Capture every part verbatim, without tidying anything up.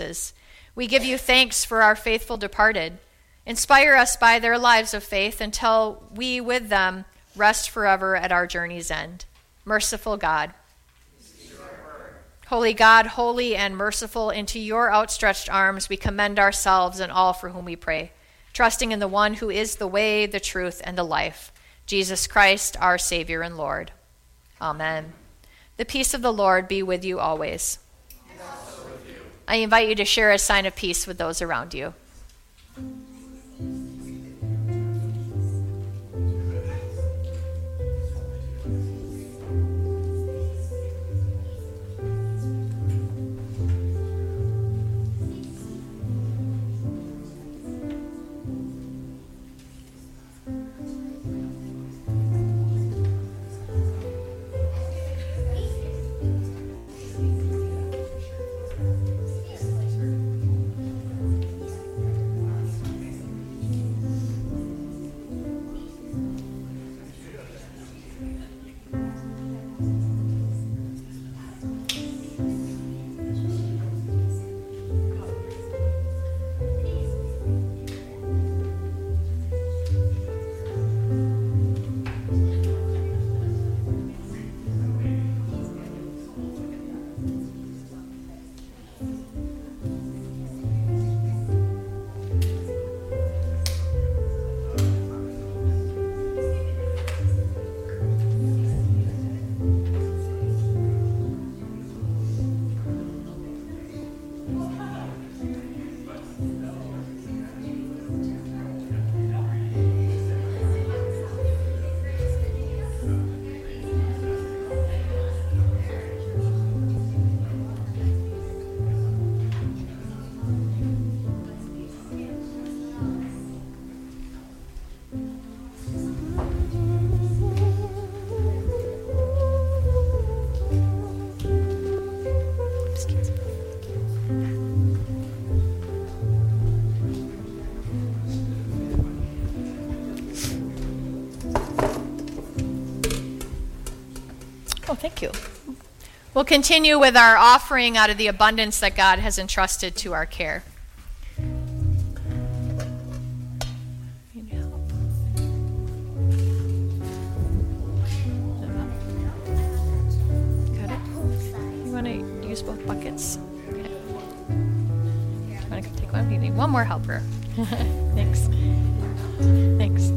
promises. We give you thanks for our faithful departed. Inspire us by their lives of faith until we with them rest forever at our journey's end. Merciful God, holy God, holy and merciful, into your outstretched arms we commend ourselves and all for whom we pray, trusting in the one who is the way, the truth, and the life, Jesus Christ, our Savior and Lord. Amen. The peace of the Lord be with you always. And also with you. I invite you to share a sign of peace with those around you. Oh, thank you. We'll continue with our offering out of the abundance that God has entrusted to our care. Need help? Got it? You want to use both buckets? Okay. You want to take one? You need one more helper. Thanks. Thanks.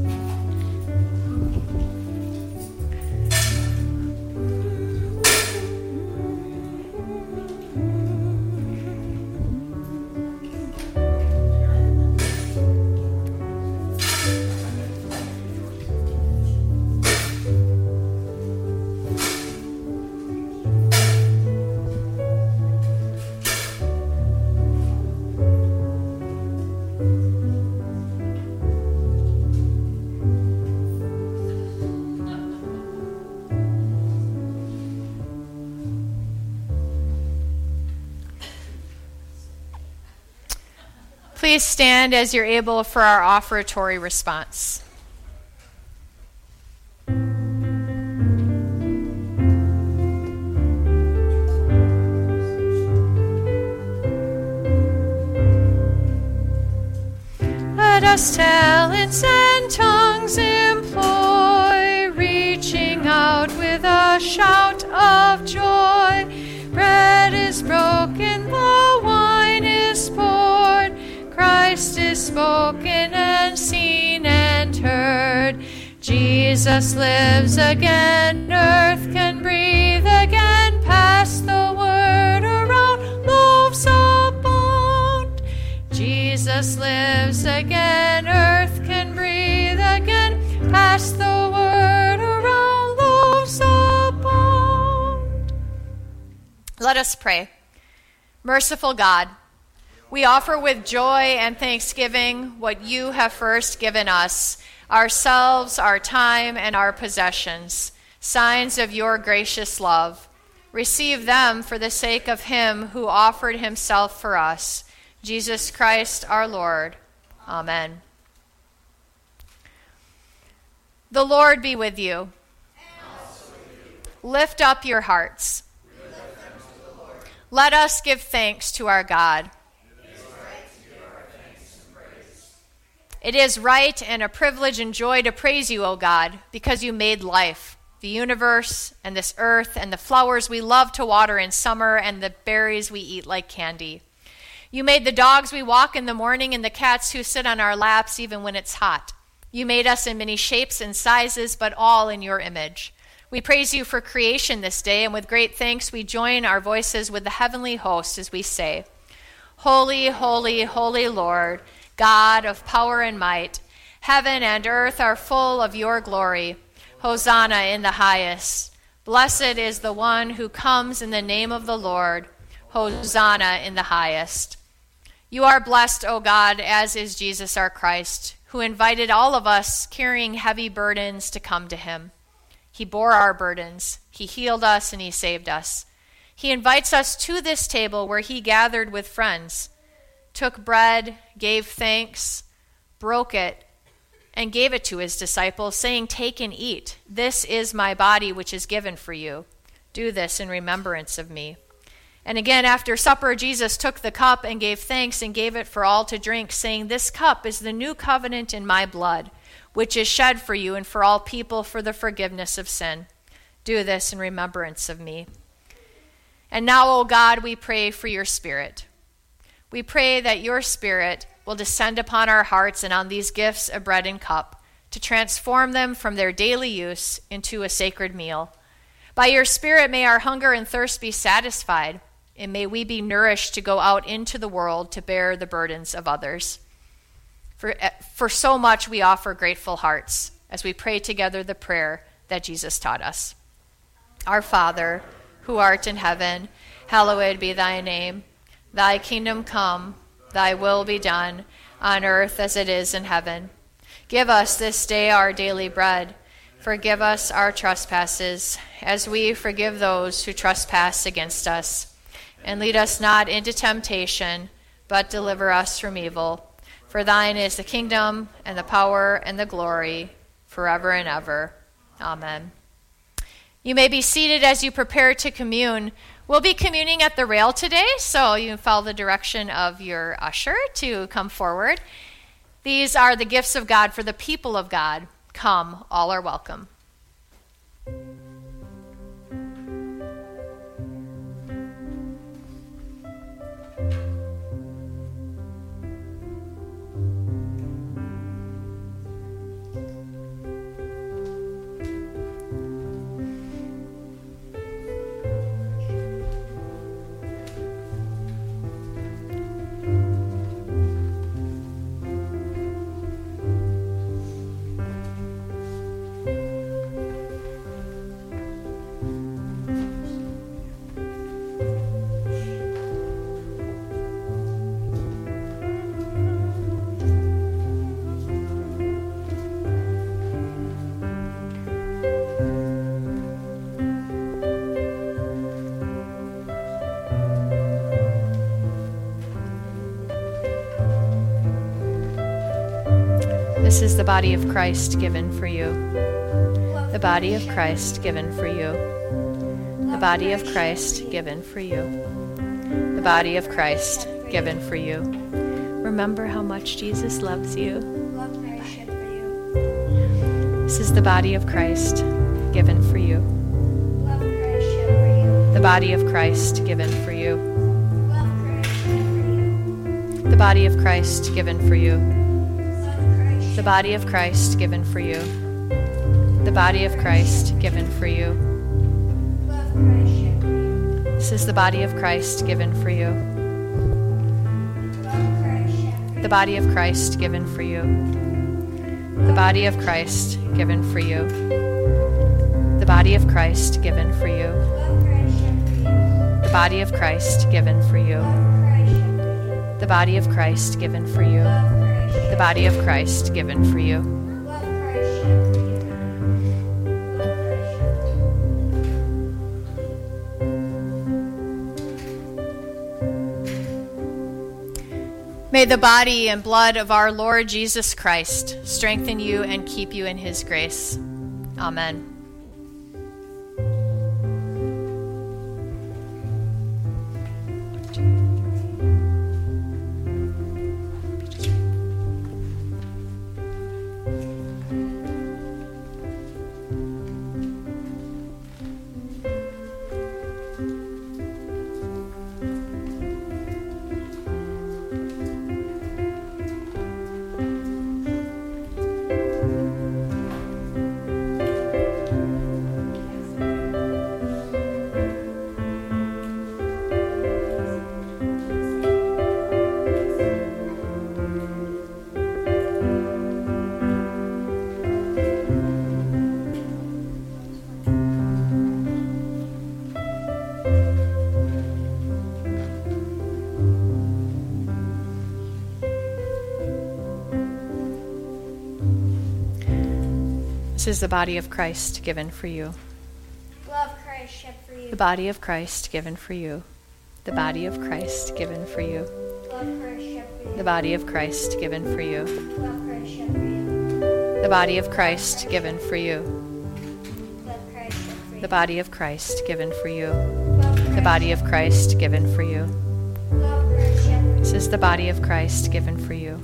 Please stand as you're able for our offertory response. Let us talents and tongues employ, reaching out with a shout of joy. Bread is broken, the wine is poured, Christ is spoken and seen and heard. Jesus lives again, earth can breathe again, pass the word around, loaves abound. Jesus lives again, earth can breathe again, pass the word around, loaves abound. Let us pray. Merciful God, we offer with joy and thanksgiving what you have first given us, ourselves, our time, and our possessions, signs of your gracious love. Receive them for the sake of him who offered himself for us, Jesus Christ our Lord. Amen. The Lord be with you. And also with you. Lift up your hearts. We lift them to the Lord. Let us give thanks to our God. It is right and a privilege and joy to praise you, O God, because you made life, the universe and this earth and the flowers we love to water in summer and the berries we eat like candy. You made the dogs we walk in the morning and the cats who sit on our laps even when it's hot. You made us in many shapes and sizes, but all in your image. We praise you for creation this day, and with great thanks we join our voices with the heavenly host as we say, Holy, holy, holy Lord, God of power and might, heaven and earth are full of your glory. Hosanna in the highest. Blessed is the one who comes in the name of the Lord. Hosanna in the highest. You are blessed, O God, as is Jesus our Christ, who invited all of us carrying heavy burdens to come to him. He bore our burdens. He healed us and he saved us. He invites us to this table where he gathered with friends, took bread, gave thanks, broke it, and gave it to his disciples, saying, Take and eat. This is my body, which is given for you. Do this in remembrance of me. And again, after supper, Jesus took the cup and gave thanks and gave it for all to drink, saying, This cup is the new covenant in my blood, which is shed for you and for all people for the forgiveness of sin. Do this in remembrance of me. And now, O God, we pray for your Spirit. We pray that your Spirit will descend upon our hearts and on these gifts of bread and cup to transform them from their daily use into a sacred meal. By your Spirit, may our hunger and thirst be satisfied, and may we be nourished to go out into the world to bear the burdens of others. For, for so much we offer grateful hearts as we pray together the prayer that Jesus taught us. Our Father, who art in heaven, hallowed be thy name. Thy kingdom come, thy will be done, on earth as it is in heaven. Give us this day our daily bread. Forgive us our trespasses, as we forgive those who trespass against us. And lead us not into temptation, but deliver us from evil. For thine is the kingdom, and the power, and the glory, forever and ever. Amen. You may be seated as you prepare to commune. We'll be communing at the rail today, so you can follow the direction of your usher to come forward. These are the gifts of God for the people of God. Come, all are welcome. This is the body of Christ given for you. The body of Christ given for you. The body of Christ given for you. The body of Christ given for you. Remember how much Jesus loves you. This is the body of Christ given for you. The body of Christ given for you. The body of Christ given for you. The body of Christ given for you. The body of Christ given for you. This is the body of Christ given for you. The body of Christ given for you. The body of Christ given for you. The body of Christ given for you. The body of Christ given for you. The body of Christ given for you. The body of Christ given for you. May the body and blood of our Lord Jesus Christ strengthen you and keep you in his grace. Amen. This is the body of Christ given for you. Blood of Christ shed for you. The body of Christ given for you. The body of Christ given for you. Blood of Christ shed for you. The body of Christ given for you. Blood of Christ shed for you. The body of Christ given for you. Blood of Christ shed for you. The body of Christ given for you. Blood of The body of Christ given for you. Blood of Christ shed for you. This is the body of Christ given for you.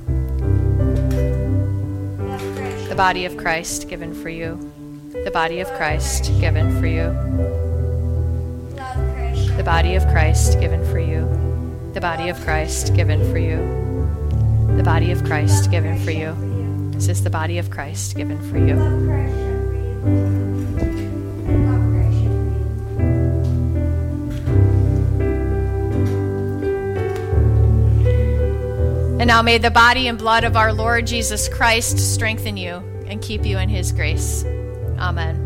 Blood of Christ The body of Christ given for you. The body of Christ given for you. Blood of Christ shed The body of Christ given for you. The body of Christ given for you. The body of Christ given for you. This is the body of Christ given for you. Blood of Christ shed for you. Blood of Christ shed for you. And now may the body and blood of our Lord Jesus Christ strengthen you and keep you in his grace. Amen.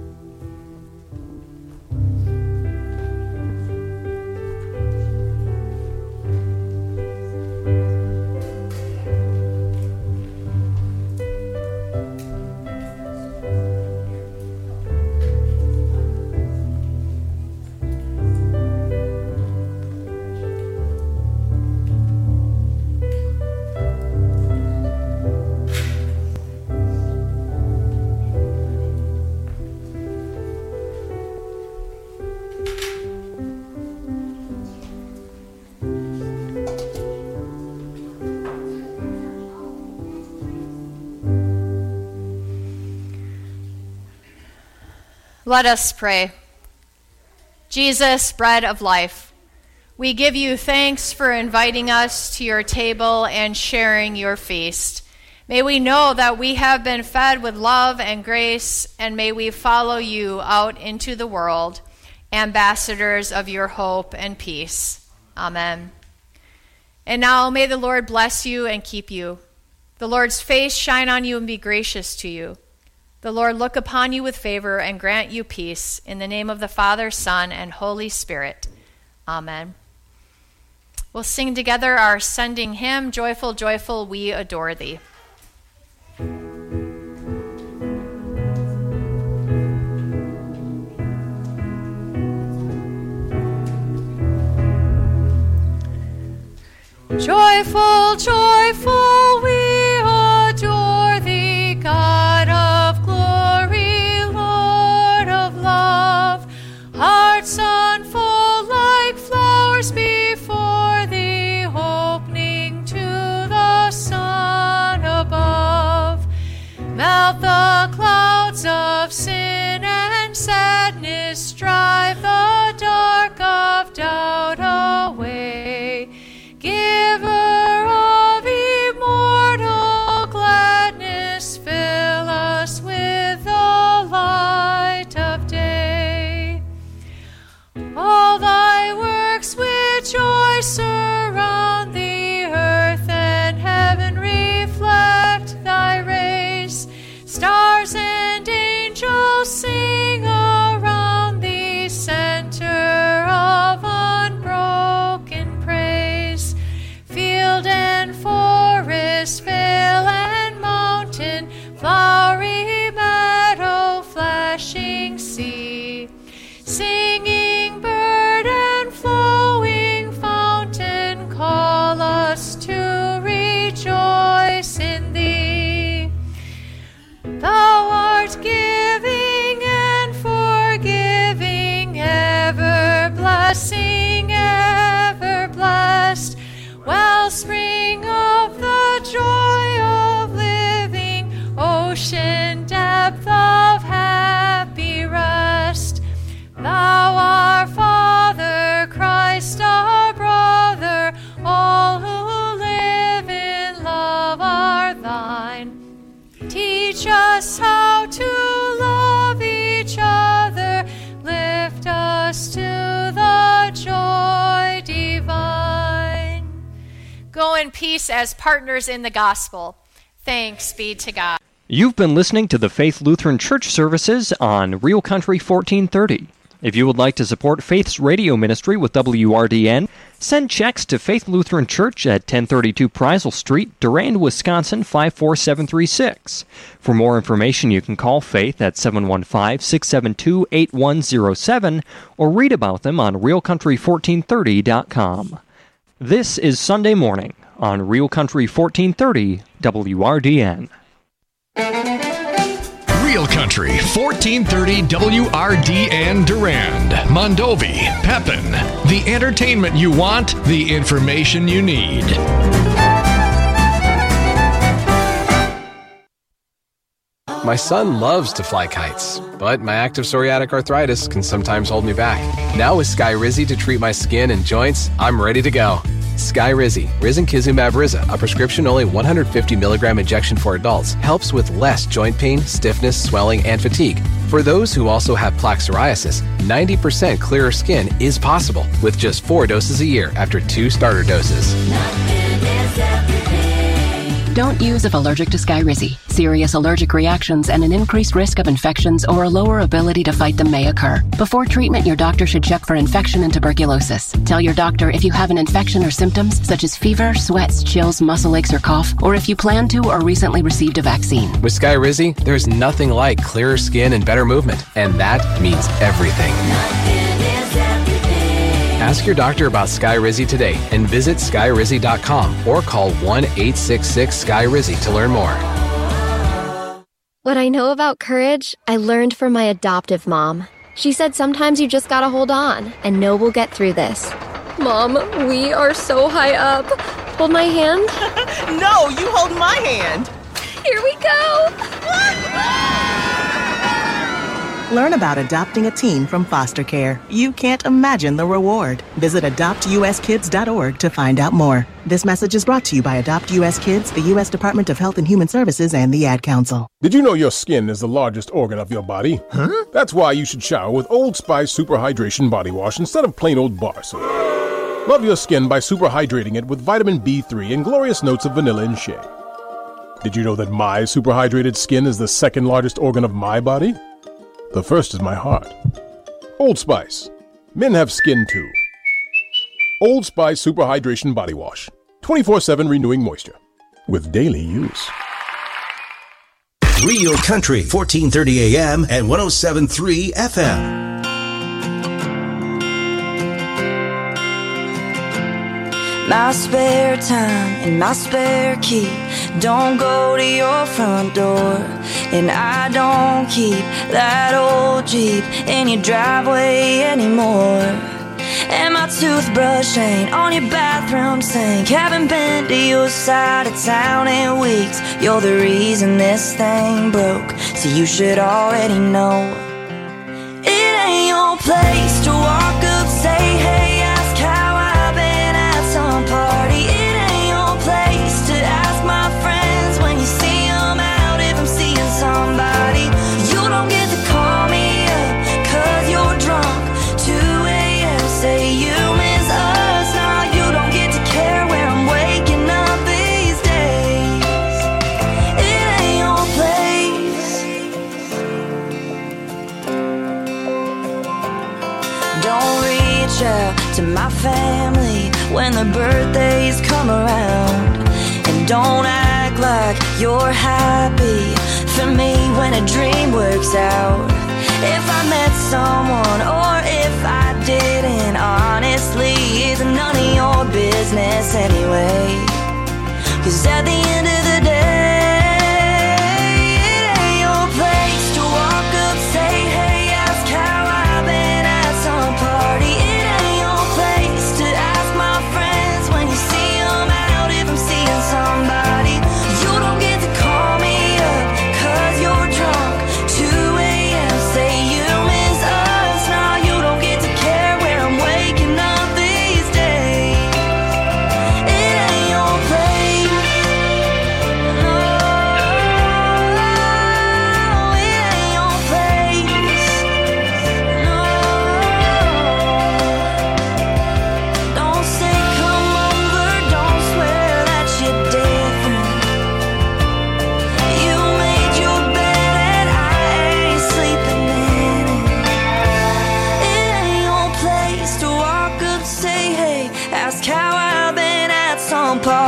Let us pray. Jesus, bread of life, we give you thanks for inviting us to your table and sharing your feast. May we know that we have been fed with love and grace, and may we follow you out into the world, ambassadors of your hope and peace. Amen. And now may the Lord bless you and keep you. The Lord's face shine on you and be gracious to you. The Lord look upon you with favor and grant you peace. In the name of the Father, Son, and Holy Spirit. Amen. We'll sing together our sending hymn, Joyful, Joyful, We Adore Thee. Joyful, joyful, we adore thee, God of glory, Lord of love. Hearts unfold like flowers before thee, opening to the sun above. Melt the clouds of sin and sadness, drive the dark of doubt away. Giver of immortal gladness, fill us with the light of day. All thy works with joy surround the earth, and heaven reflect thy rays. Stars and angels sing around thee, center of unbroken praise. Field and forest, vale and mountain, flowery meadow, flashing sea, singing bird and flowing fountain, call us to rejoice in thee. Thou art giving and forgiving, ever blessing, ever blessed, wellspring of the joy of living, ocean depth of happy rest. Thou our Father, Christ our brother, all who live in love are thine. Teach us how to love each other, lift us to the joy divine. Go in peace as partners in the gospel. Thanks be to God. You've been listening to the Faith Lutheran Church services on Real Country fourteen thirty. If you would like to support Faith's radio ministry with W R D N, send checks to Faith Lutheran Church at ten thirty-two Preisel Street, Durand, Wisconsin five four seven three six. For more information, you can call Faith at seven one five, six seven two, eight one zero seven or read about them on real country fourteen thirty dot com. This is Sunday Morning on Real Country fourteen thirty W R D N. Real Country fourteen thirty W R D N Durand, Mondovi, Pepin. The entertainment you want, the information you need. My son loves to fly kites, but my active psoriatic arthritis can sometimes hold me back. Now with Skyrizi to treat my skin and joints, I'm ready to go. Skyrizi, risankizumab Riza, a prescription-only one hundred fifty milligram injection for adults, helps with less joint pain, stiffness, swelling, and fatigue. For those who also have plaque psoriasis, ninety percent clearer skin is possible with just four doses a year after two starter doses. Don't use if allergic to Skyrizi. Serious allergic reactions and an increased risk of infections or a lower ability to fight them may occur. Before treatment, your doctor should check for infection and tuberculosis. Tell your doctor if you have an infection or symptoms such as fever, sweats, chills, muscle aches, or cough, or if you plan to or recently received a vaccine. With Skyrizi, there's nothing like clearer skin and better movement, and that means everything. Ask your doctor about Skyrizi today and visit skyrizi dot com or call one eight six six Sky Rizzy to learn more. What I know about courage, I learned from my adoptive mom. She said sometimes you just gotta hold on and know we'll get through this. Mom, we are so high up. Hold my hand. No, you hold my hand. Here we go. Learn about adopting a teen from foster care. You can't imagine the reward. Visit adopt u s kids dot org to find out more. This message is brought to you by Adopt U S Kids, the U S Department of Health and Human Services, and the Ad Council. Did you know your skin is the largest organ of your body? Huh? That's why you should shower with Old Spice Super Hydration Body Wash instead of plain old bar soap. Love your skin by super hydrating it with vitamin B three and glorious notes of vanilla and shea. Did you know that my super hydrated skin is the second largest organ of my body? The first is my heart. Old Spice. Men have skin too. Old Spice Super Hydration Body Wash. twenty-four seven renewing moisture. With daily use. Real Country, fourteen thirty A M and one oh seven point three F M. My spare time and my spare key don't go to your front door, and I don't keep that old Jeep in your driveway anymore. And my toothbrush ain't on your bathroom sink. Haven't been to your side of town in weeks. You're the reason this thing broke, so you should already know. It ain't your place to walk up, say hey, ask how I've been at some party. It ain't your place to ask my friends when you see them out if I'm seeing somebody. You don't get to call me up cause you're drunk. two a.m. say you miss us. Now you don't get to care where I'm waking up these days. It ain't your place. Don't reach out to my family when the birthdays come around, and don't act like you're happy for me when a dream works out. If I met someone or if I didn't, honestly, it's none of your business anyway. Cause at the end of the day, it ain't your place to walk up, say hey, ask how I've been at some party. It ain't your place to ask my friends when you see them out if I'm seeing somebody. You don't get to call me up cause you're drunk. two a.m. say you miss us. Now you don't get to care where I'm waking up these days. It ain't your place.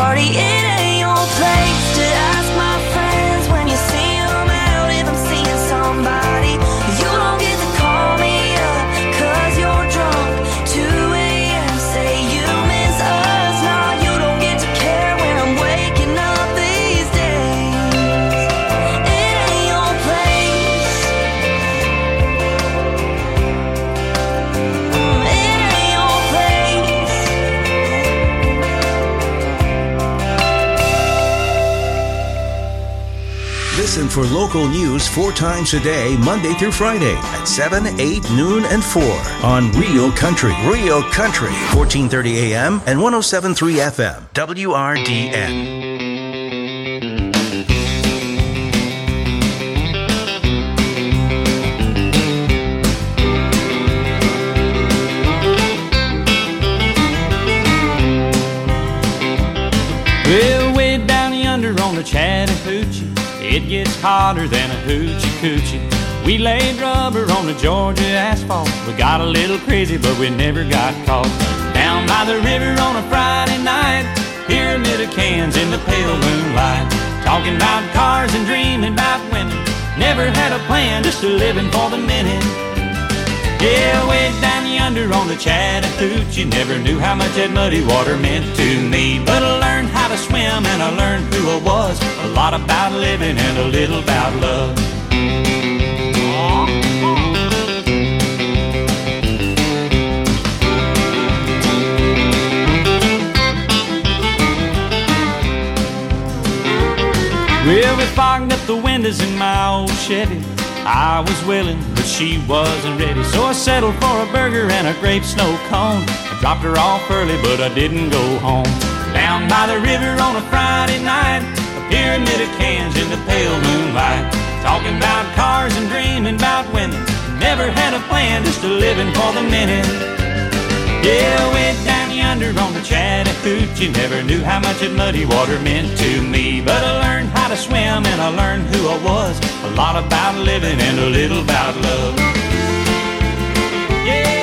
party. It ain't your place to ask my friends when you see them out if I'm seeing somebody. You don't get to call me up cause you're drunk. two a.m. say you miss us. Nah, you don't get to care when I'm waking up these days. It ain't your place. Mm, it ain't your place. Listen for local news four times a day, Monday through Friday at seven, eight, noon, and four on Real Country. Real Country, fourteen thirty A M and one oh seven point three F M, W R D N. Well, way down yonder on the Chattahoochee, it gets hotter than a hoochie coochie. We laid rubber on the Georgia asphalt. We got a little crazy, but we never got caught. Down by the river on a Friday night, pyramid of cans in the pale moonlight. Talking about cars and dreaming about women. Never had a plan, just a living for the minute. Yeah, way down yonder on the Chattahoochee, never knew how much that muddy water meant to me. But I learned how to swim and I learned who I was. A lot about living and a little about love. Well, we fogged up the windows in my old Chevy. I was willing, but she wasn't ready. So I settled for a burger and a grape snow cone. I dropped her off early, but I didn't go home. Down by the river on a Friday night, a pyramid of cans in the pale moonlight. Talking about cars and dreaming about women. Never had a plan, just a living for the minute. Yeah, way down yonder on the Chattahoochee, never knew how much that muddy water meant to me. But I learned how to swim and I learned who I was. A lot about living and a little about love. Yeah.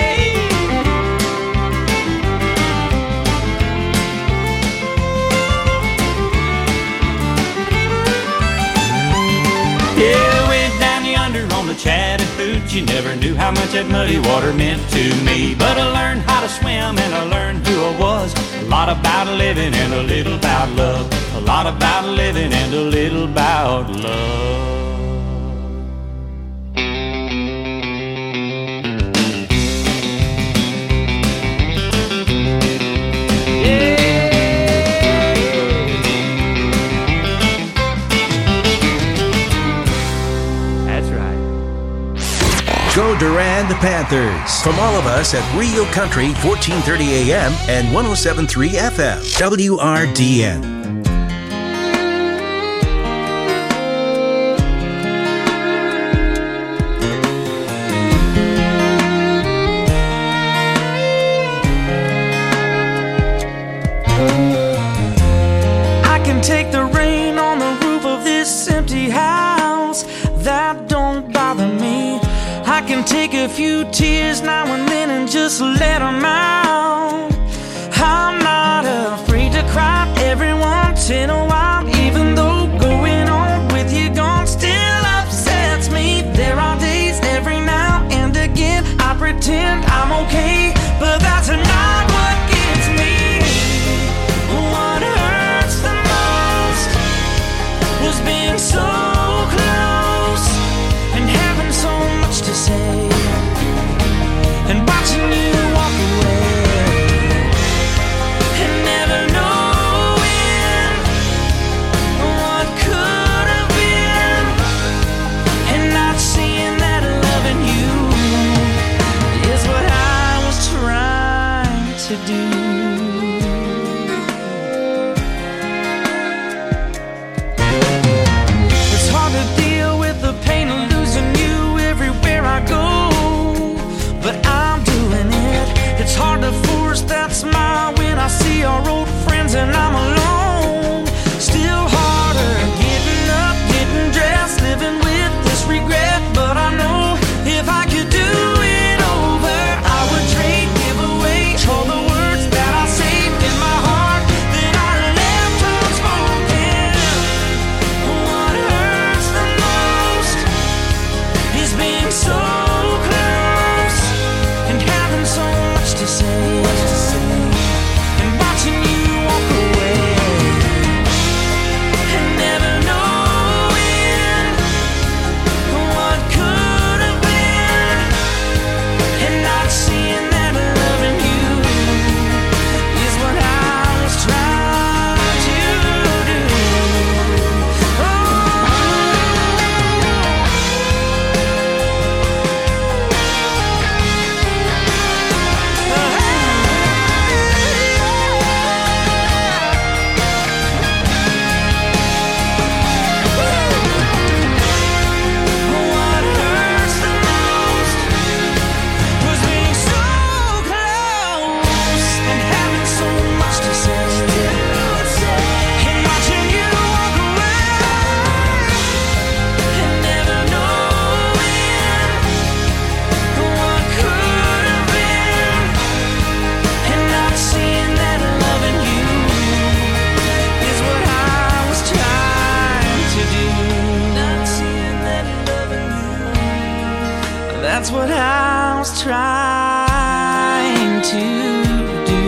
Yeah, way down yonder on the Chattahoochee, never knew how much that muddy water meant to me. But I learned how to swim and I learned who I was. A lot about living and a little about love. A lot about living and a little about love. Go Durand Panthers. From all of us at Real Country, fourteen thirty A M and one oh seven point three F M, W R D N. I can take the rain on the roof of this empty house. That don't bother me. I can take a few tears now and then and just let them out. I'm not afraid to cry every once in a while, even though going on with you gone still upsets me. There are days every now and again I pretend I'm okay, but that's not what gets me. What hurts the most was being so close and having so much to say, and watching you walk away, and never knowing what could have been, and not seeing that loving you is what I was That's what I was trying to do.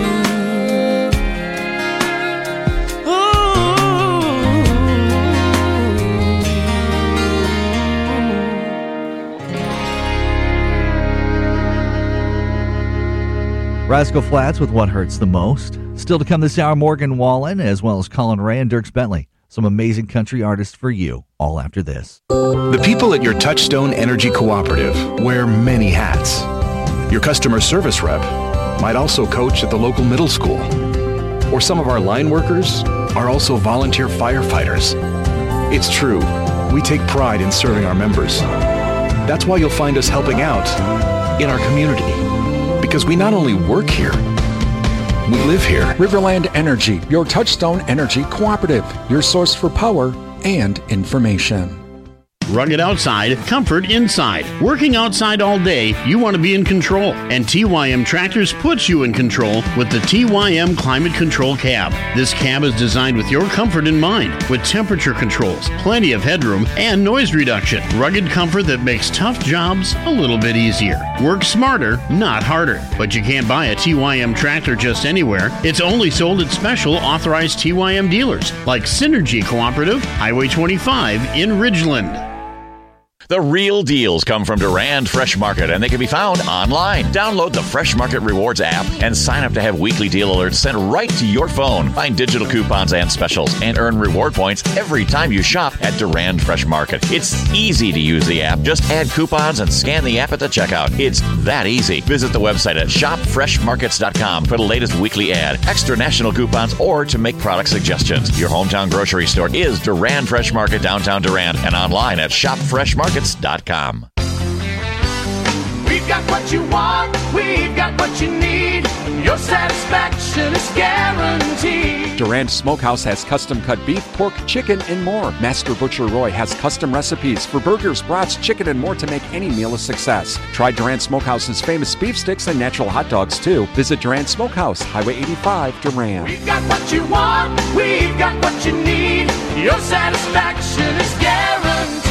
Rascal Flatts with What Hurts the Most. Still to come this hour, Morgan Wallen, as well as Colin Ray and Dierks Bentley. Some amazing country artists for you, all after this. The people at your Touchstone Energy Cooperative wear many hats. Your customer service rep might also coach at the local middle school. Or some of our line workers are also volunteer firefighters. It's true, we take pride in serving our members. That's why you'll find us helping out in our community. Because we not only work here, we live here. Riverland Energy, your Touchstone Energy Cooperative, your source for power and information. Rugged outside, comfort inside. Working outside all day, you want to be in control. And T Y M Tractors puts you in control with the T Y M Climate Control Cab. This cab is designed with your comfort in mind, with temperature controls, plenty of headroom, and noise reduction. Rugged comfort that makes tough jobs a little bit easier. Work smarter, not harder. But you can't buy a T Y M tractor just anywhere. It's only sold at special authorized T Y M dealers, like Synergy Cooperative, Highway twenty-five in Ridgeland. The real deals come from Durand Fresh Market, and they can be found online. Download the Fresh Market Rewards app and sign up to have weekly deal alerts sent right to your phone. Find digital coupons and specials and earn reward points every time you shop at Durand Fresh Market. It's easy to use the app. Just add coupons and scan the app at the checkout. It's that easy. Visit the website at shop fresh markets dot com for the latest weekly ad, extra national coupons, or to make product suggestions. Your hometown grocery store is Durand Fresh Market, downtown Durand, and online at shop fresh markets dot com. We've got what you want, we've got what you need. Your satisfaction is guaranteed. Durand Smokehouse has custom-cut beef, pork, chicken, and more. Master Butcher Roy has custom recipes for burgers, brats, chicken, and more to make any meal a success. Try Durand Smokehouse's famous beef sticks and natural hot dogs, too. Visit Durand Smokehouse, Highway eighty-five, Durand. We've got what you want, we've got what you need. Your satisfaction is guaranteed.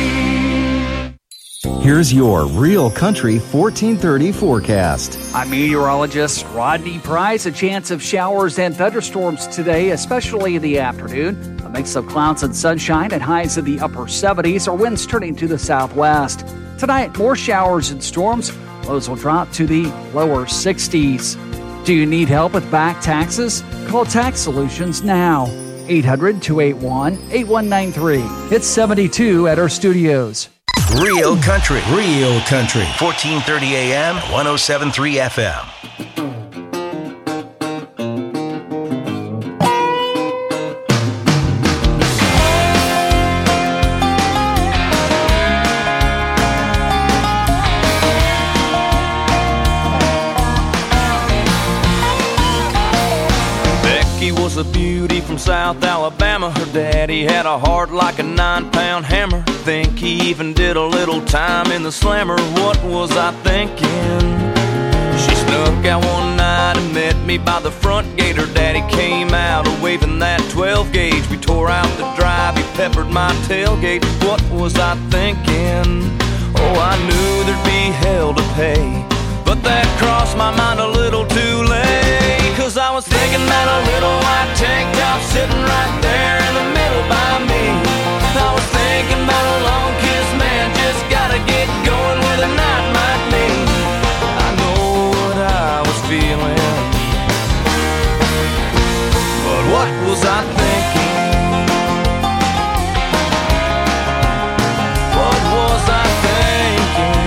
Here's your Real Country fourteen thirty forecast. I'm meteorologist Rodney Price. A chance of showers and thunderstorms today, especially in the afternoon. A mix of clouds and sunshine at highs in the upper seventies or winds turning to the southwest. Tonight, more showers and storms. Lows will drop to the lower sixties. Do you need help with back taxes? Call Tax Solutions now. eight hundred, two eight one, eight one nine three. It's seventy-two at our studios. Real Country, Real Country, fourteen thirty A M, one oh seven point three F M. Becky was a beauty from South Alabama. Her daddy had a heart like a nine-pound hammer. Think he even did a little time in the slammer. What was I thinking? She snuck out one night and met me by the front gate. Her daddy came out waving that twelve gauge. We tore out the drive, he peppered my tailgate. What was I thinking? Oh, I knew there'd be hell to pay, but that crossed my mind a little too late. Cause I was thinking about a little white tank top sitting right there in the middle by me. I was thinking about a long kiss, man, just gotta get going where the night might lead. I know what I was feeling, but what was I thinking? What was I thinking?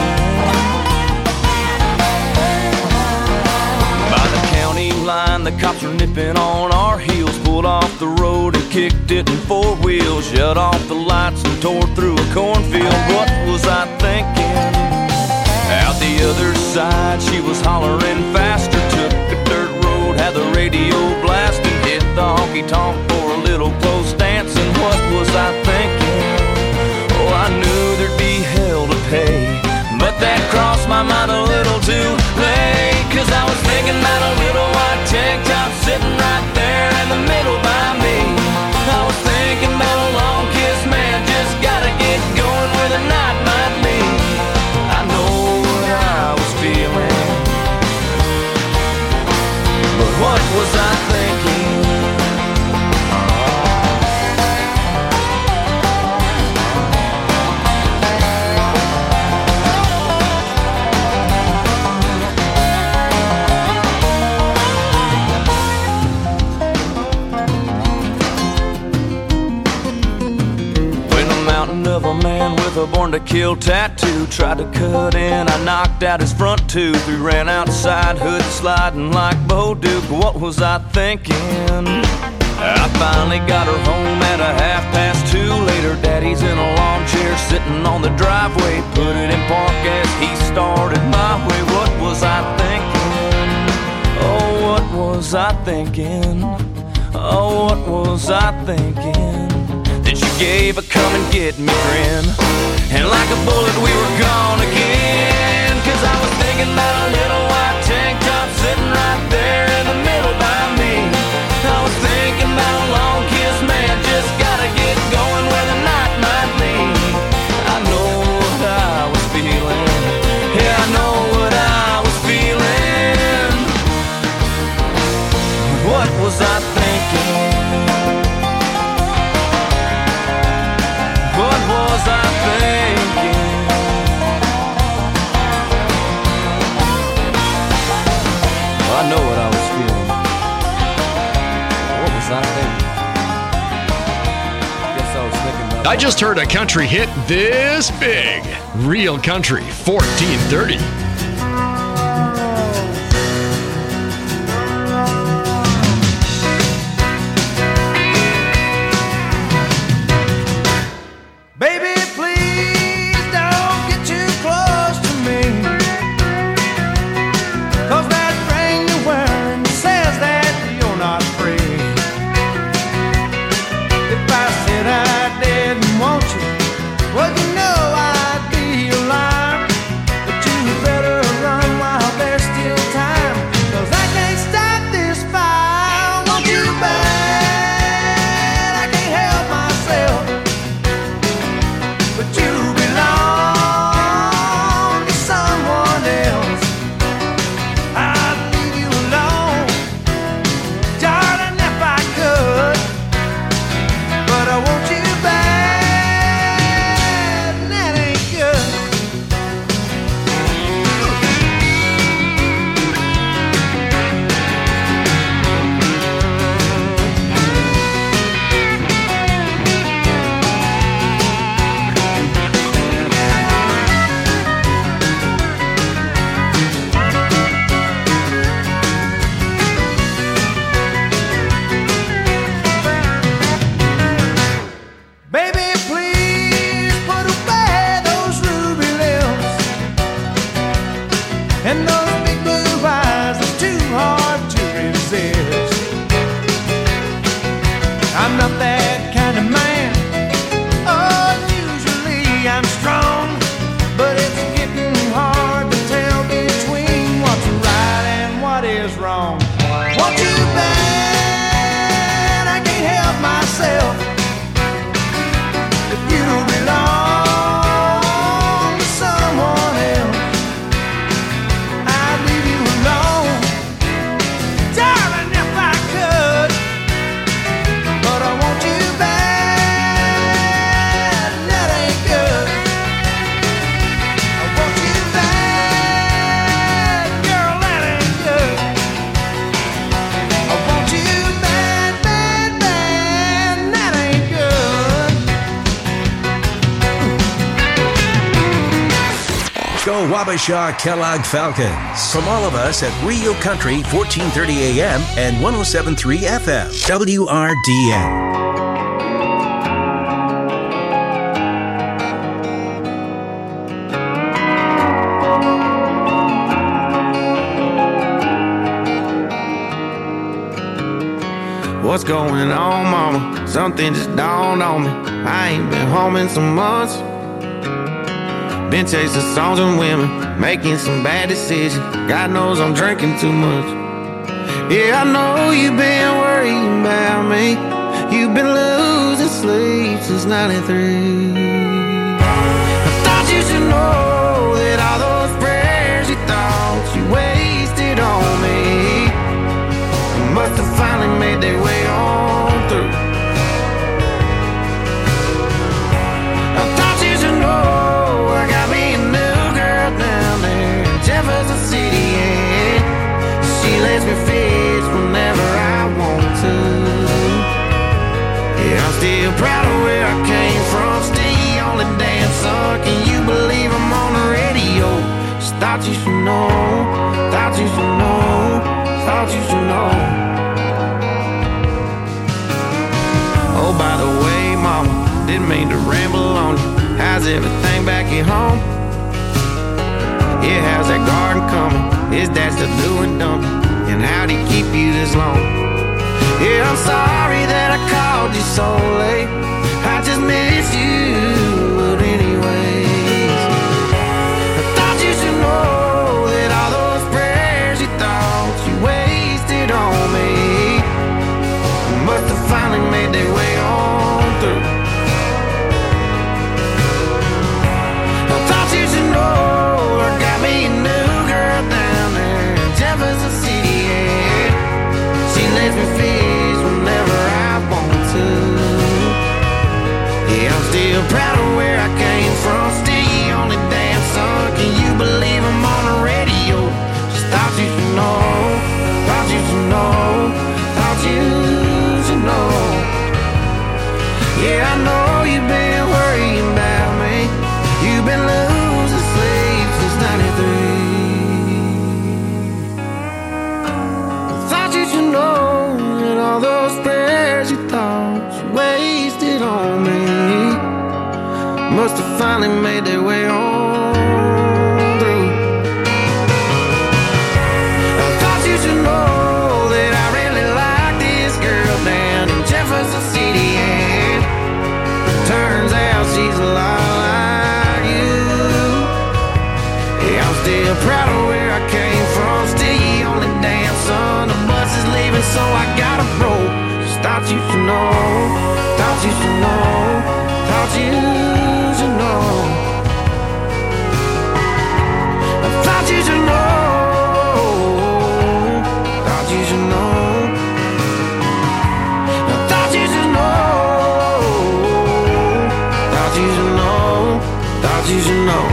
By the county line, the cops were nipping on our heels. Pulled off the road and kicked it in four wheels. Shut off the lights and tore through a cornfield. What was I thinking? Out the other side, she was hollering faster. Took a dirt road, had the radio blasting. Hit the honky-tonk for a little close dancing. What was I thinking? Oh, I knew there'd be hell to pay, but that crossed my mind a little too late. Cause I was thinking about a little white tank top sitting right there in the middle by me. I was thinking about a long kiss, man, just gotta get going where the night might lead. I know son of a man with a born to kill tattoo. Tried to cut in, I knocked out his front tooth. We ran outside, hood sliding like Bo Duke. What was I thinking? I finally got her home at a half past two. Later, daddy's in a lawn chair sitting on the driveway. Put it in park as he started my way. What was I thinking? Oh, what was I thinking? Oh, what was I thinking? Then she gave a come and get me grin, and like a bullet we were gone again. Cause I was thinking about a little white tank top sitting right there in the middle by me. I was thinking about a long kiss, man, just gotta get going where the night might lead. I know what I was feeling, yeah, I know what I was feeling. What was I thinking? What was I thinking? Well, I know what I was feeling. What was I thinking? I guess I was thinking about... I just heard a country hit this big. Real Country fourteen thirty. Baby, please don't get too close to me, 'cause that ring you're wearing says that you're not free. If I said I didn't want you, well, you know I'd be a liar. But you better run while there's still time, 'cause I can't stop this fire. Want you bad, I can't help myself. But you belong to someone else. I'd leave you alone, darling, if I could. But I want you bad, and that ain't good. Baby, please put away those ruby lips and those big blue eyes. It's too hard to resist. I'm not that kind of man. Oh, usually I'm strong, but it's getting hard to tell between what's right and what is wrong. Want you bad, I can't help myself. If you belong to someone else, I'd leave you alone, darling, if I could. But I want you bad, and that ain't good. I want you bad, girl, that ain't good. I want you bad, bad, bad, and that ain't good. Go Wabasha Kellogg Falcons. From all of us at Real Country fourteen thirty A M and one oh seven point three F M. W R D N. What's going on, mama? Something just dawned on me. I ain't been home in some months. Been chasing songs and women, making some bad decisions. God knows I'm drinking too much. Yeah, I know you've been worrying about me. You've been losing sleep since ninety-three. I thought you should know that all those prayers you thought you wasted on me must have finally made their way on through. I thought you should know I got me a new girl down there in Jefferson City, and she lets me fish whenever I want to. Yeah, I'm still proud of where I came from. Still didn't mean to ramble on you. How's everything back at home? Yeah, how's that garden coming? Is Dad still doing dumping? And how'd he keep you this long? Yeah, I'm sorry that I called you so late. I just miss you, but anyways, I thought you should know that all those prayers you thought you wasted on me must have finally made their way on through. I thought you should know I got me a new girl down there in Jefferson City, yeah. She lets me fish whenever I want to. Yeah, I'm still proud of where I came from. Still your only damn son. Can you believe I'm on the radio? Just thought you should know. Thought you should know. Thought you should know. Yeah, I know you've been worrying about me. You've been losing sleep since ninety-three. Thought you should know that all those prayers you thought you wasted on me must have finally made their way on through. I thought you should know that I really like this girl down in Jefferson City, and turns out she's a lot like you. Yeah, I'm still proud of where I came from. Still the only damn son. The bus is leaving, so I gotta roll. Just thought you should know. Thought you should know. Thought you should know. I thought you should know. Thought you should know. I thought you should know. Thought you should know. Thought you should know.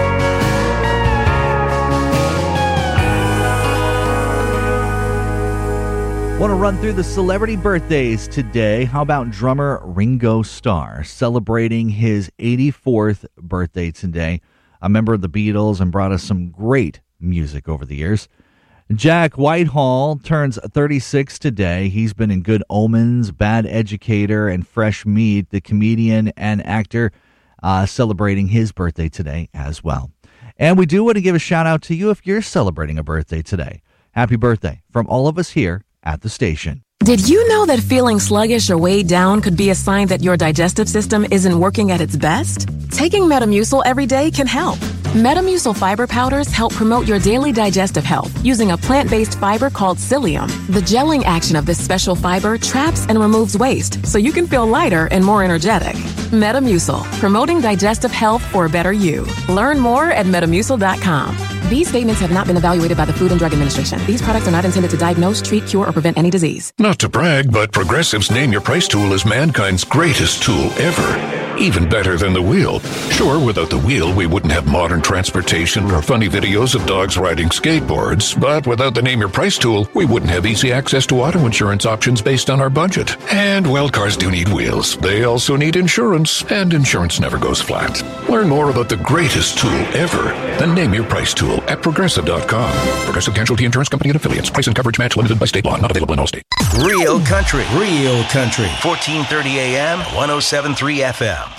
Want to run through the celebrity birthdays today. How about drummer Ringo Starr celebrating his eighty-fourth birthday today? A member of the Beatles and brought us some great music over the years. Jack Whitehall turns thirty-six today. He's been in Good Omens, Bad Educator, and Fresh Meat. The comedian and actor uh, celebrating his birthday today as well. And we do want to give a shout out to you if you're celebrating a birthday today. Happy birthday from all of us here at the station. Did you know that feeling sluggish or weighed down could be a sign that your digestive system isn't working at its best? Taking Metamucil every day can help. Metamucil fiber powders help promote your daily digestive health using a plant-based fiber called psyllium. The gelling action of this special fiber traps and removes waste so you can feel lighter and more energetic. Metamucil, promoting digestive health for a better you. Learn more at metamucil dot com. These statements have not been evaluated by the Food and Drug Administration. These products are not intended to diagnose, treat, cure, or prevent any disease. Not to brag, but Progressive's Name Your Price tool is mankind's greatest tool ever. Even better than the wheel. Sure, without the wheel, we wouldn't have modern transportation or funny videos of dogs riding skateboards. But without the Name Your Price tool, we wouldn't have easy access to auto insurance options based on our budget. And, well, cars do need wheels. They also need insurance, and insurance never goes flat. Learn more about the greatest tool ever, the Name Your Price tool at Progressive dot com. Progressive Casualty Insurance Company and Affiliates. Price and coverage match limited by state law. Not available in all states. Real Country. Real Country. fourteen thirty A M, one oh seven point three F M.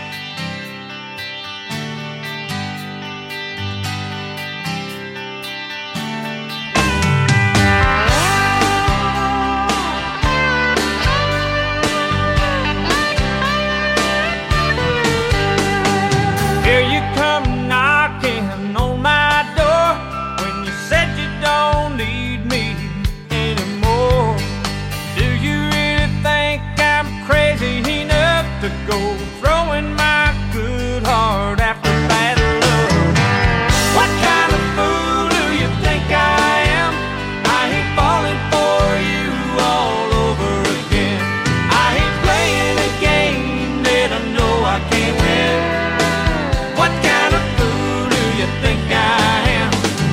Here you come knocking on my door when you said you don't need me anymore. Do you really think I'm crazy enough to go throwing my good heart after bad love? What kind of fool do you think I am? I ain't falling for you all over again. I ain't playing a game that I know I can't win. What kind of fool do you think I am?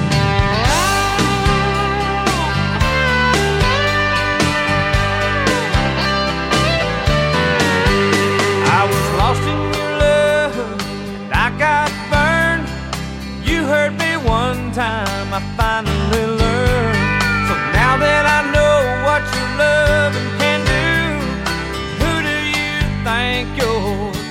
I was lost in your love and I got burned. You hurt me one time, I finally learned. So now that I know what your loving can do, who do you think you're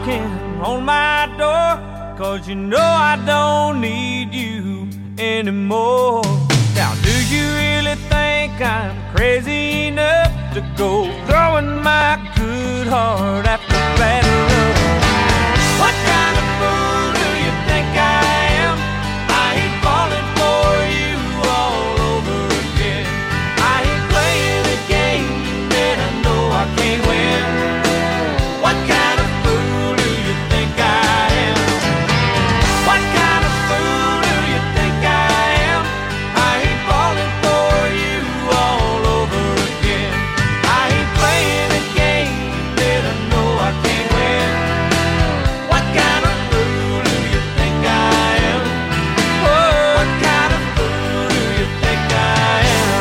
knocking on my door, 'cause you know I don't need you anymore. Now do you really think I'm crazy enough to go throwing my good heart after bad love? What kind of fool do you think I am? I ain't falling for you all over again. I ain't playing a game that I know I can't win. What kind of fool do you think I am? What kind of fool do you think I am? I ain't falling for you all over again. I ain't playing a game that I know I can't win. What kind of fool do you think I am? Oh, what kind of fool do you think I am?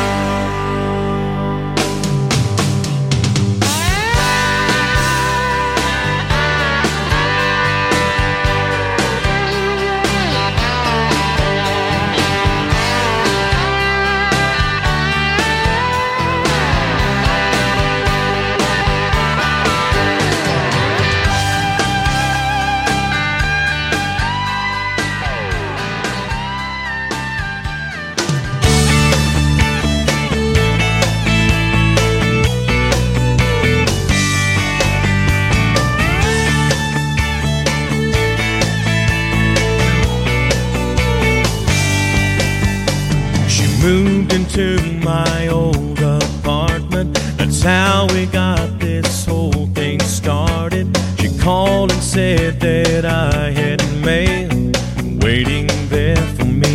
She moved into my old apartment. That's how we got this whole thing started. She called and said that I had mail waiting there for me.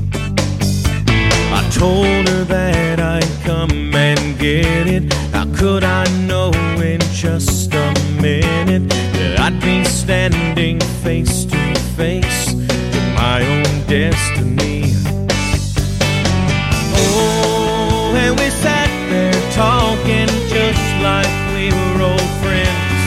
I told her that I'd come and get it. How could I know in just a minute that I'd be standing face to face to my own destiny? Oh, and we sat there talking just like we were old friends.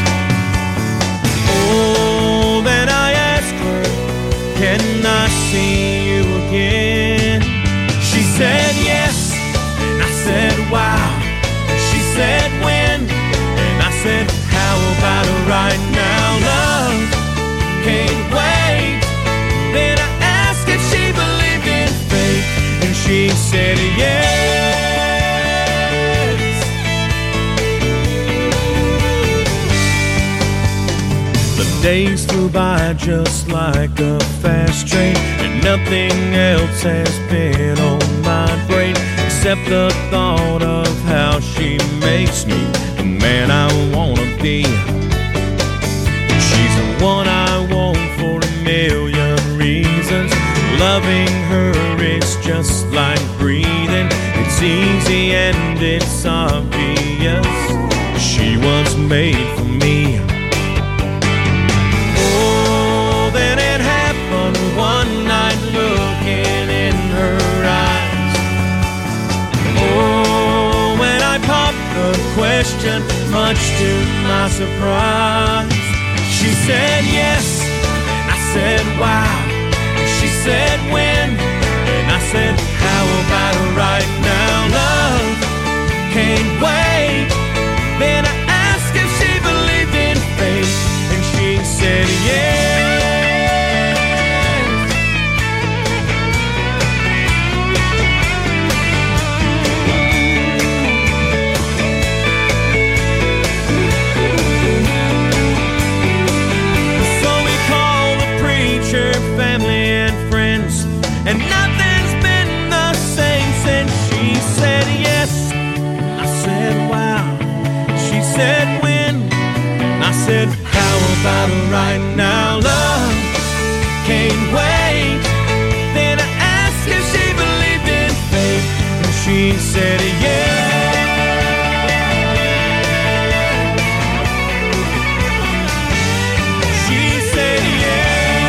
Oh, then I asked her, can I see you again? She said yes, and I said wow. She said when, and I said how about it right now? Love can't wait. Then I asked if she believed in fate, and she said yes. The days flew by just like a fast train, and nothing else has been on my brain except the thought of how she makes me the man I wanna be. She's the one I want for a million reasons. Loving her is just like breathing. It's easy and it's obvious. She was made for me. Oh, then it happened one night looking in her eyes. Oh, when I popped the question, much to my surprise, she said yes, and I said wow. She said when, and I said how about it right now? Love can't wait. Then I asked if she believed in fate, and she said yes. So we called the preacher, family and friends, and nothing's been the same since she said yes. I said wow. She said when, and I said how about it right now? Love can't wait. Then I asked if she believed in fate, and she said yes. She said yes.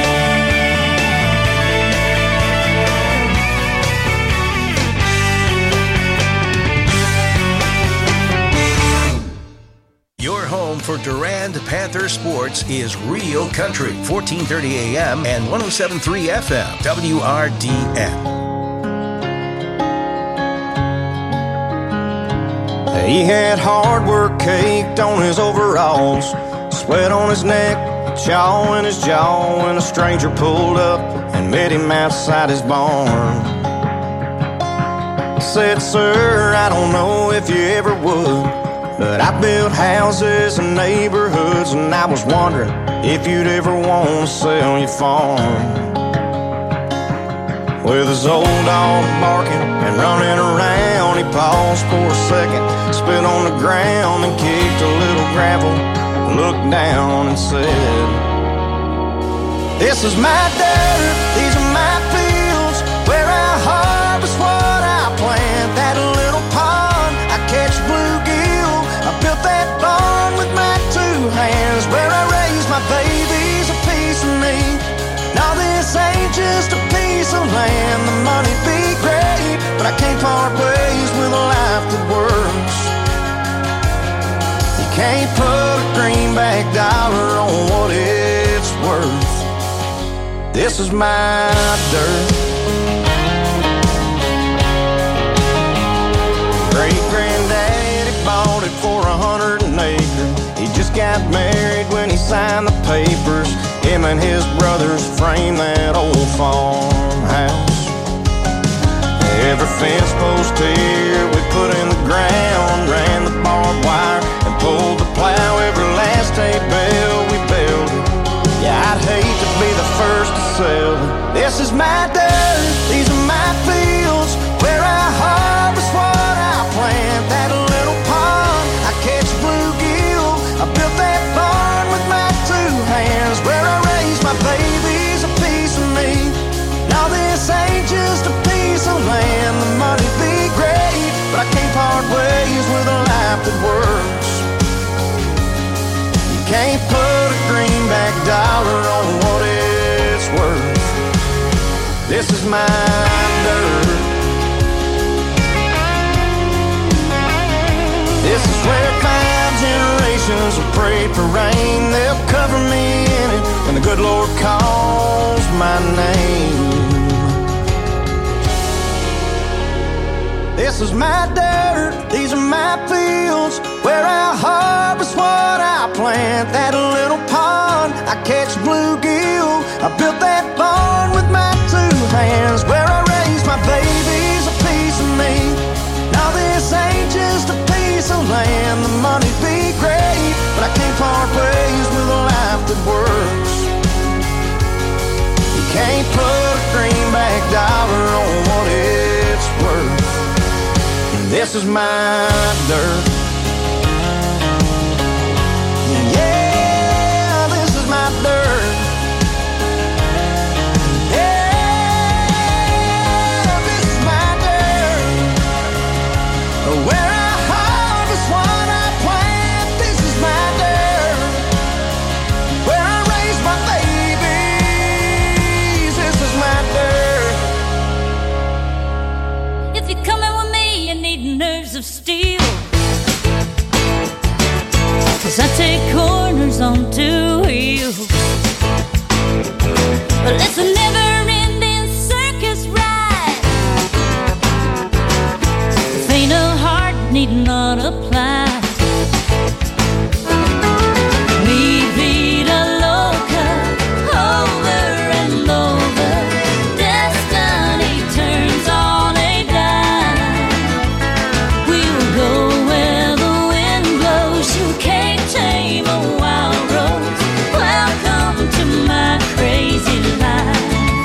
Your home for Durand Panther sports is Real Country, fourteen thirty A M and one oh seven point three F M, W R D N. He had hard work caked on his overalls, sweat on his neck, chaw in his jaw when a stranger pulled up and met him outside his barn. Said, sir, I don't know if you ever would, but I built houses and neighborhoods, and I was wondering if you'd ever want to sell your farm. With his old dog barking and running around, he paused for a second, spit on the ground and kicked a little gravel, looked down and said, this is my dirt, these are my fields, where I harvest what I plant. That little pond, I catch bluegill, I built that barn with my two hands, where I raise my babies, a piece of me. Now this ain't just a piece of land, the money be great, but I can't part ways with a life that works. You can't put a greenback dollar on what it's worth. This is my dirt. Great-granddaddy bought it for a hundred an acre. He just got married when he signed the papers. Him and his brothers framed that old farmhouse. Every fence post here we put in the ground, ran the barbed wire and pulled the plow. Every last hay bale we built it. Yeah, I'd hate to be the first to sell it. This is my dirt, these are my fields, where I harvest what I plant. That little pond, I catch bluegill, I built that barn with my two hands, where I raise my babies, a piece of me. Now this ain't just a piece of land, the money be great, but I can't part ways with a life that works. You can't put a greenback dollar on what it's worth. This is my dirt. This is where five generations have prayed for rain. They'll cover me in it when the good Lord calls my name. This is my dirt, these are my fields, where I harvest what I plant. That little pond, I catch bluegill, I built that barn with my two hands, where I raise my babies, a piece of me. Now this ain't just a piece of land, the money be great, but I can't part ways with a life that works. You can't put a greenback dollar on what it's worth. This is my dirt. Yeah, this is my dirt. Yeah, this is my dirt. Where I harvest what I plant. This is my dirt. Where I raise my babies. This is my dirt. If you're coming with me, you need nerves of steel. 'Cause I take corners on two wheels. But it's a never-ending circus ride. Faint of heart need not apply. Mi vida loca, over and over. Destiny turns on a dime. We'll go where the wind blows. You can't tame a wild rose. Welcome to my crazy life.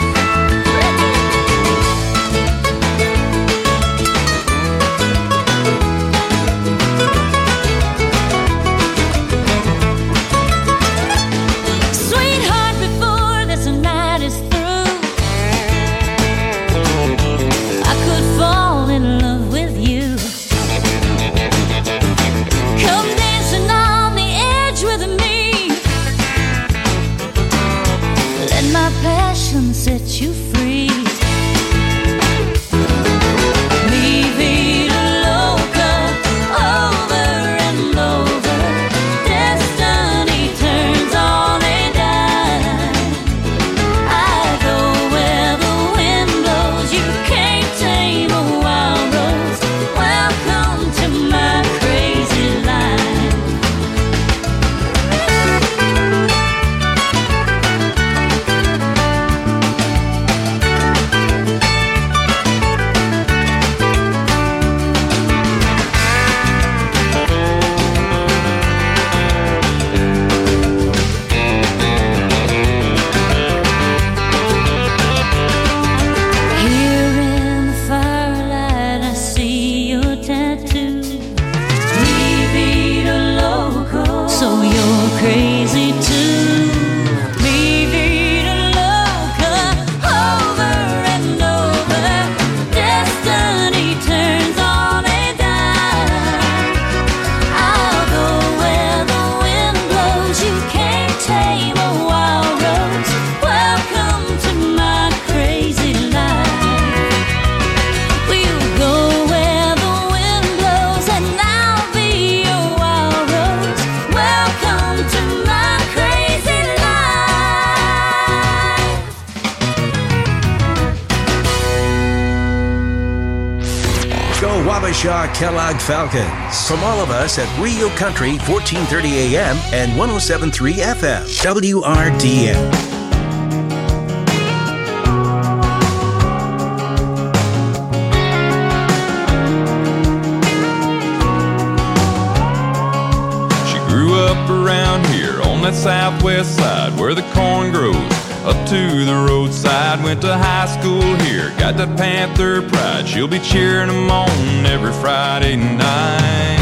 Shaw Kellogg Falcons. From all of us at Real Country, fourteen thirty A M and one oh seven point three F M, W R D M. Up around here on that southwest side where the corn grows up to the roadside. Went to high school here, got that Panther pride. She'll be cheering them on every Friday night.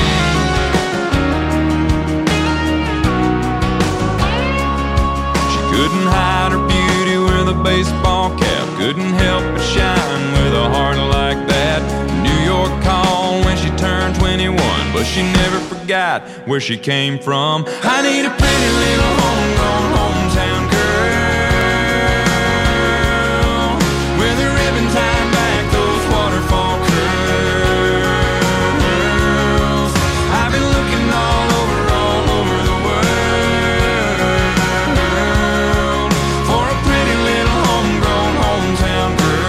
She couldn't hide her beauty with a baseball cap, couldn't help but shine with a heart like that. New York called when she turned twenty-one, but she never forgot where she came from. I need a pretty little homegrown hometown girl with a ribbon tied back, those waterfall curls. I've been looking all over, all over the world for a pretty little homegrown hometown girl.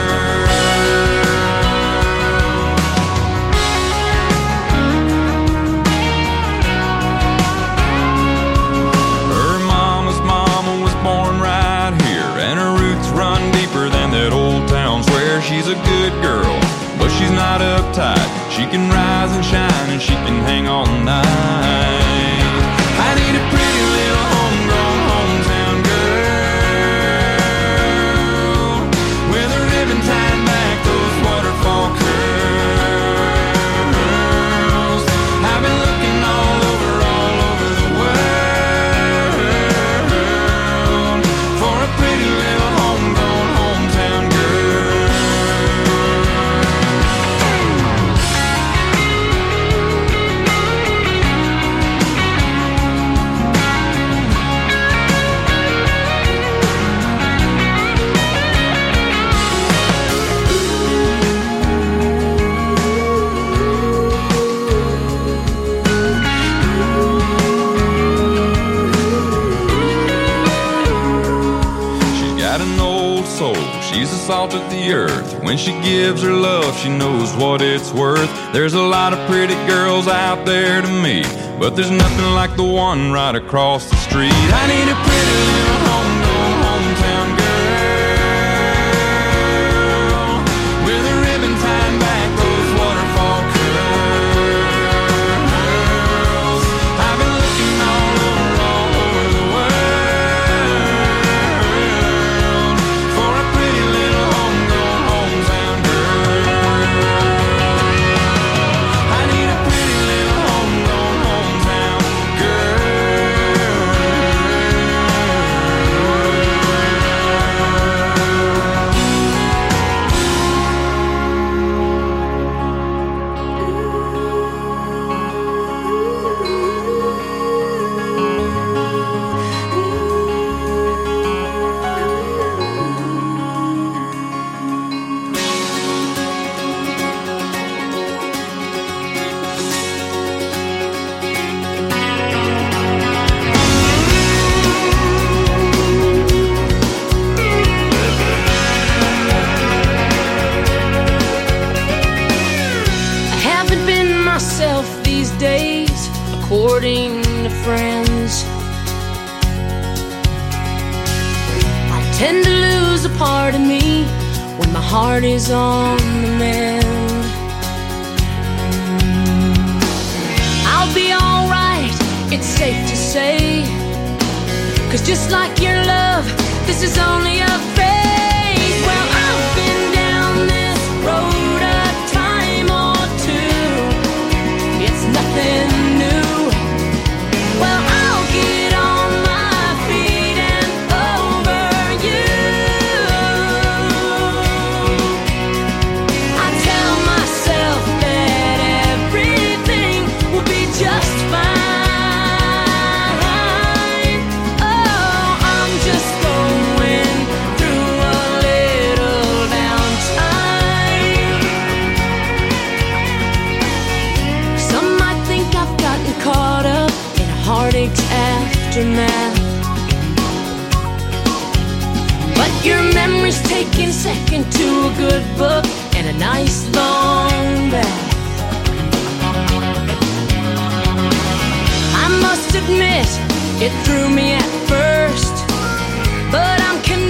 She's a good girl, but she's not uptight. She can rise and shine and she can hang all night. I need a pretty little homegrown hometown girl with a ribbon tied back, those waterfall curls. I've been looking all over, all over the world for a pretty little homegrown hometown girl. She's the salt of the earth. When she gives her love, she knows what it's worth. There's a lot of pretty girls out there to me, but there's nothing like the one right across the street. I need a pretty little homegrown hometown girl with a ribbon tied back, those waterfall curls. I've been looking all over, all over the world for a pretty little homegrown hometown girl. I need a pretty little homegrown hometown according to friends. I tend to lose a part of me when my heart is on the mend. I'll be alright, it's safe to say, 'cause just like your love, this is only a phase. Well, I've been down this road a time or two, it's nothing new. Well, I'll get on my feet and over you. I tell myself that everything will be just fine. Oh, I'm just going through a little downtime. Some might think I've gotten caught up in a heartache's aftermath, but your memory's taking second to a good book and a nice long bath. admit it threw me at first, but I'm connected